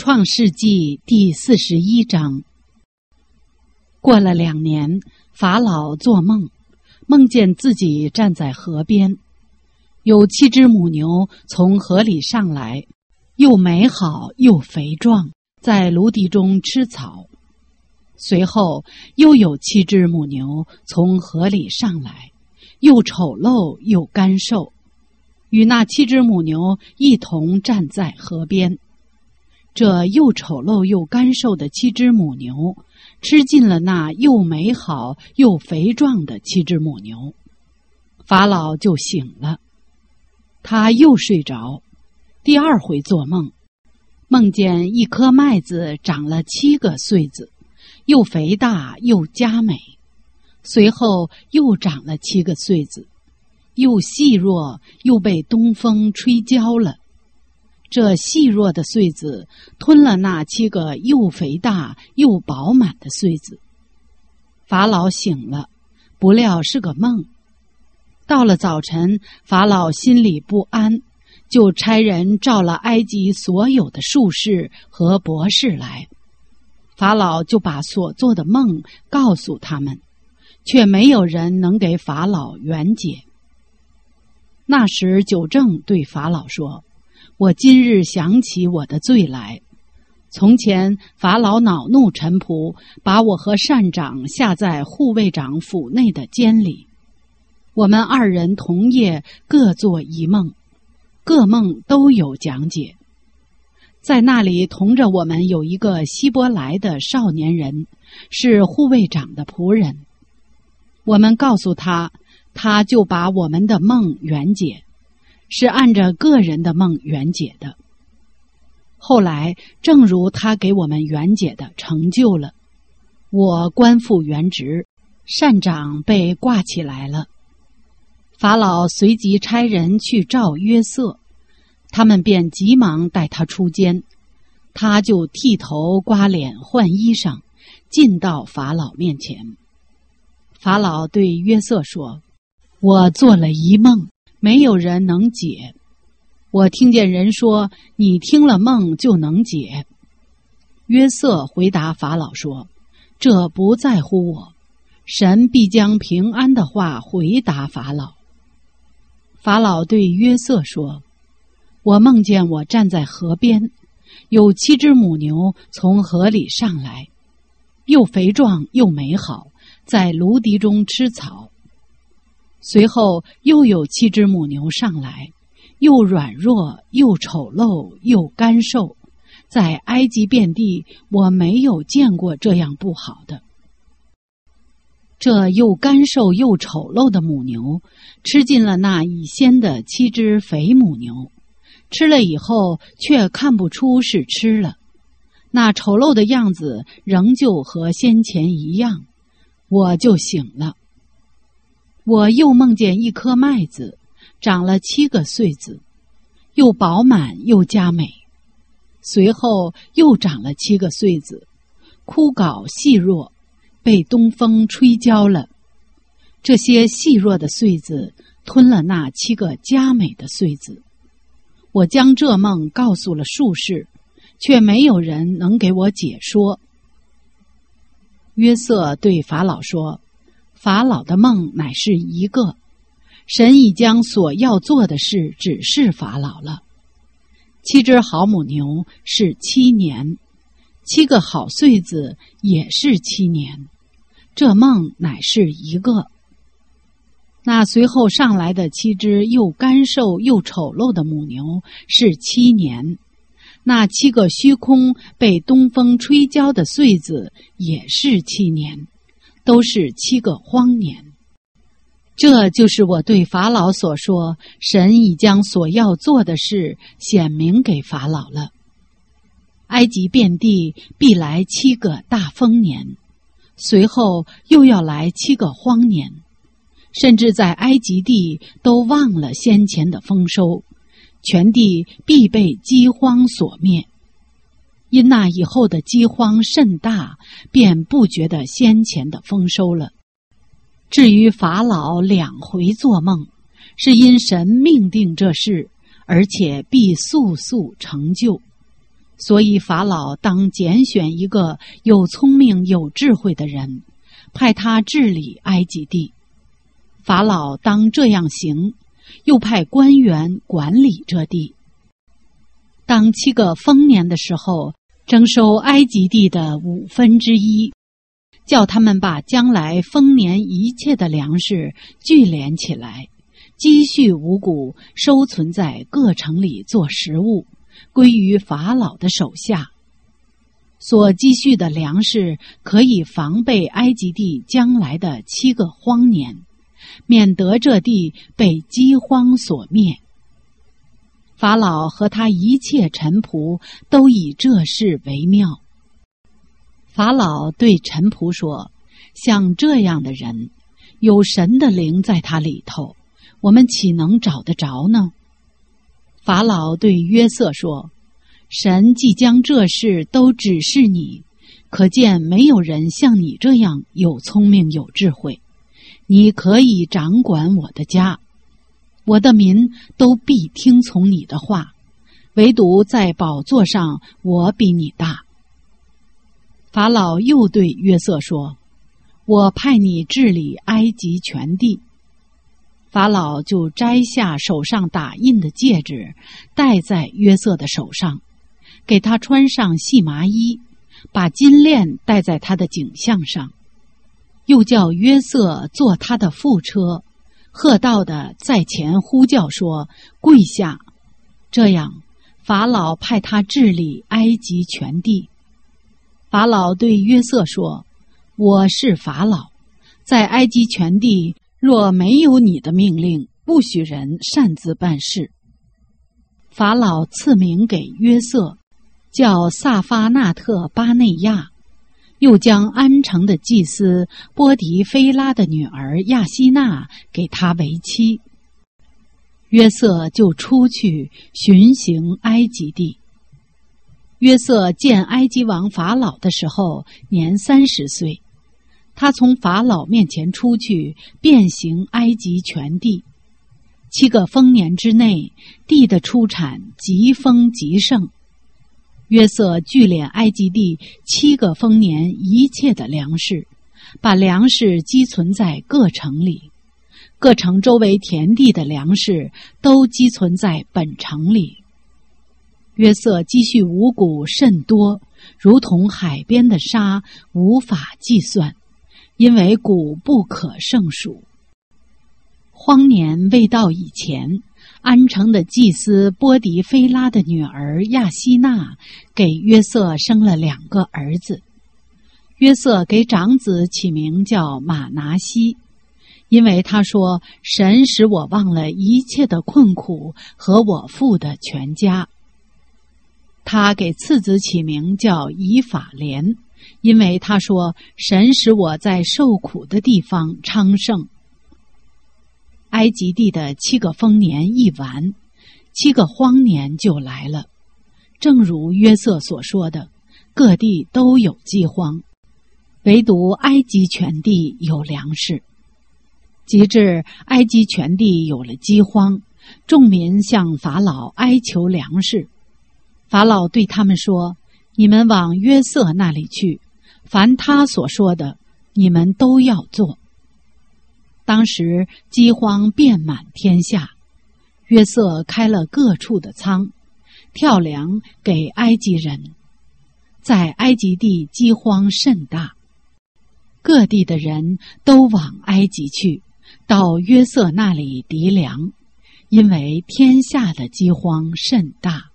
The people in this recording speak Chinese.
创世纪第41章。过了2年，法老做梦，梦见自己站在河边，有7只母牛从河里上来，又美好又肥壮，在芦荻中吃草。随后又有7只母牛从河里上来，又丑陋又干瘦，与那7只母牛一同站在河边。这又丑陋又干瘦的7只母牛吃尽了那又美好又肥壮的7只母牛，法老就醒了。他又睡着，第2回做梦，梦见一颗麦子长了7个穗子，又肥大又佳美。随后又长了7个穗子，又细弱又被东风吹焦了。这细弱的穗子吞了那7个又肥大又饱满的穗子。法老醒了，不料是个梦。到了早晨，法老心里不安，就差人召了埃及所有的术士和博士来。法老就把所做的梦告诉他们，却没有人能给法老圆解。那时酒政对法老说：我今日想起我的罪来。从前法老恼怒臣仆，把我和膳长下在护卫长府内的监里。我们2人同夜各做一梦，各梦都有讲解。在那里同着我们有一个希伯来的少年人，是护卫长的仆人。我们告诉他，他就把我们的梦圆解，是按着个人的梦圆解的。后来正如他给我们圆解的成就了，我官复原职，膳长被挂起来了。法老随即差人去召约瑟，他们便急忙带他出监。他就剃头刮脸换衣裳，进到法老面前。法老对约瑟说：我做了一梦，没有人能解。我听见人说，你听了梦就能解。约瑟回答法老说：这不在乎我，神必将平安的话回答法老。法老对约瑟说：我梦见我站在河边，有7只母牛从河里上来，又肥壮又美好，在芦荻中吃草。随后又有7只母牛上来，又软弱又丑陋又干瘦，在埃及遍地我没有见过这样不好的。这又干瘦又丑陋的母牛吃尽了那已先的7只肥母牛，吃了以后却看不出是吃了，那丑陋的样子仍旧和先前一样，我就醒了。我又梦见一颗麦子长了7个穗子，又饱满又佳美。随后又长了7个穗子，枯槁细弱，被东风吹焦了。这些细弱的穗子吞了那7个佳美的穗子。我将这梦告诉了术士，却没有人能给我解说。约瑟对法老说：法老的梦乃是一个，神已将所要做的事指示法老了。7只好母牛是7年，7个好穗子也是7年，这梦乃是一个。那随后上来的7只又干瘦又丑陋的母牛是7年，那7个虚空被东风吹焦的穗子也是7年，都是7个荒年。这就是我对法老所说，神已将所要做的事显明给法老了。埃及遍地必来7个大丰年，随后又要来7个荒年，甚至在埃及地都忘了先前的丰收，全地必被饥荒所灭。因那以后的饥荒甚大，便不觉得先前的丰收了。至于法老2回做梦，是因神命定这事，而且必速速成就。 所以法老当拣选一个有聪明有智慧的人，派他治理埃及地。法老当这样行，又派官员管理这地。当7个丰年的时候，征收埃及地的1/5，叫他们把将来丰年一切的粮食聚敛起来，积蓄五谷，收存在各城里做食物，归于法老的手下。所积蓄的粮食可以防备埃及地将来的7个荒年，免得这地被饥荒所灭。法老和他一切臣仆都以这事为妙。法老对臣仆说：像这样的人，有神的灵在他里头，我们岂能找得着呢？法老对约瑟说：神既将这事都指示你，可见没有人像你这样有聪明有智慧，你可以掌管我的家，我的民都必听从你的话，唯独在宝座上我比你大。法老又对约瑟说：我派你治理埃及全地。法老就摘下手上打印的戒指，戴在约瑟的手上，给他穿上细麻衣，把金链戴在他的颈项上，又叫约瑟坐他的副车，喝道的在前呼叫说：跪下！这样，法老派他治理埃及全地。法老对约瑟说：我是法老，在埃及全地若没有你的命令，不许人擅自办事。法老赐名给约瑟，叫萨发纳特巴内亚，又将安城的祭司波迪菲拉的女儿亚希娜给他为妻。约瑟就出去巡行埃及地。约瑟见埃及王法老的时候，年30岁。他从法老面前出去，遍行埃及全地。7个丰年之内，地的出产极丰极盛。约瑟聚敛埃及地7个丰年一切的粮食，把粮食积存在各城里，各城周围田地的粮食都积存在本城里。约瑟积蓄五谷甚多，如同海边的沙，无法计算，因为谷不可胜数。荒年未到以前，安城的祭司波迪菲拉的女儿亚希娜给约瑟生了2个儿子。约瑟给长子起名叫马拿西，因为他说：神使我忘了一切的困苦和我父的全家。他给次子起名叫以法莲，因为他说：神使我在受苦的地方昌盛。埃及地的7个丰年一完，7个荒年就来了。正如约瑟所说的，各地都有饥荒，唯独埃及全地有粮食。及至埃及全地有了饥荒，众民向法老哀求粮食。法老对他们说：你们往约瑟那里去，凡他所说的，你们都要做。当时饥荒遍满天下，约瑟开了各处的仓，挑粮给埃及人。在埃及地饥荒甚大，各地的人都往埃及去，到约瑟那里籴粮，因为天下的饥荒甚大。